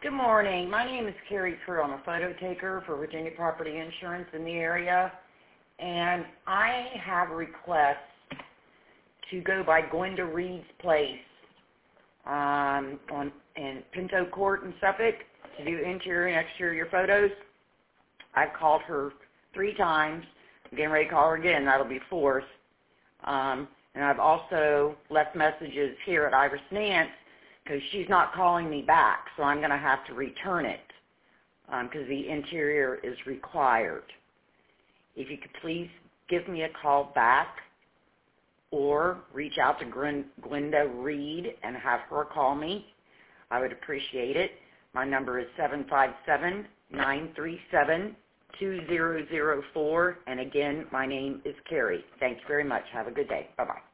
Good morning. My name is Carrie Crew. I'm a photo taker for Virginia Property Insurance in the area, and I have a request to go by Gwenda Reed's place in Pinto Court in Suffolk to do interior and exterior photos. I've called her 3 times. I'm getting ready to call her again. That'll be 4th. And I've also left messages here at Iris Nance because she's not calling me back, so I'm going to have to return it because the interior is required. If you could please give me a call back or reach out to Gwenda Reed and have her call me, I would appreciate it. My number is 757-937-2004, and again, my name is Carrie. Thank you very much. Have a good day. Bye-bye.